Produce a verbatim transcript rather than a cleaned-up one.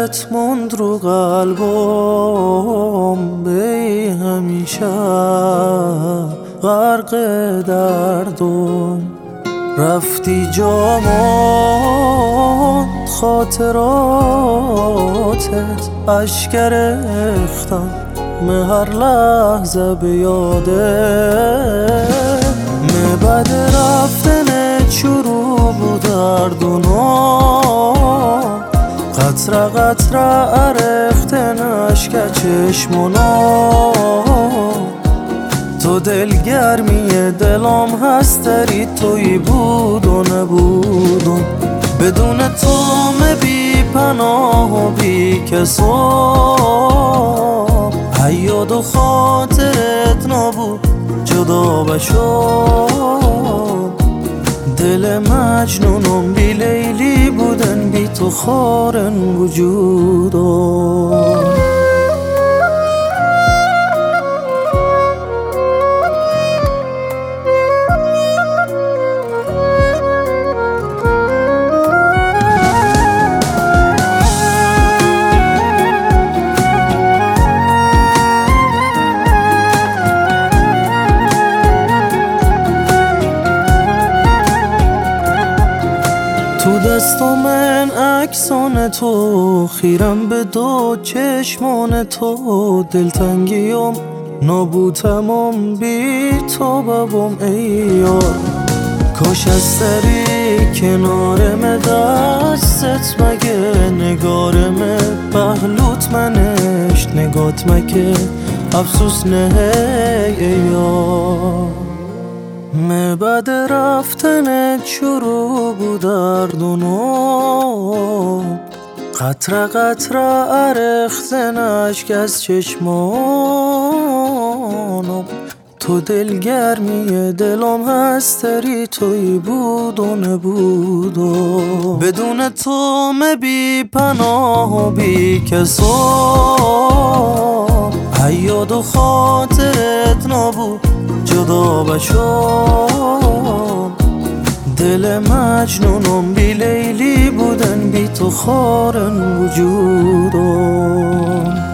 خاطرت موند رو قلبم، بی همیشه غرق دردم. رفتی جا ماند خاطراتت، اشک ریختم من هر لحظه به یاده. من بعد رفتنت شروع بود دردونا، قطره قطره ریختن اشک چشمونا. تو دلگرمی دلم هست داری، توی بود و نبودم. بدون تو بی پناه و بی کسام، حیاد و خاطرت نبود جدا بشم. دل مجنونم بی لیلی بودن، بی تو خارن وجودم. تو دست من عکسان تو، خیرم به دو چشمان تو. دلتنگیم نبود تمام بی تو ببم ای یار. کاش از سری کنارم دستت مگه، نگارم پهلوت منش نگات مگه. افسوس نه ای یار. من بعد رفتنت شروع بود دردونا، قطره قطره ریختن اشک از چشمانم. تو دلگرمی دلم هست داری، توی بود و نبودم. بدون تو بی پناه و بی کسام، حیاد و خاطرت نبود جدا بشم. دل مجنونم بی لیلی بودن، بی تو خارن وجودم.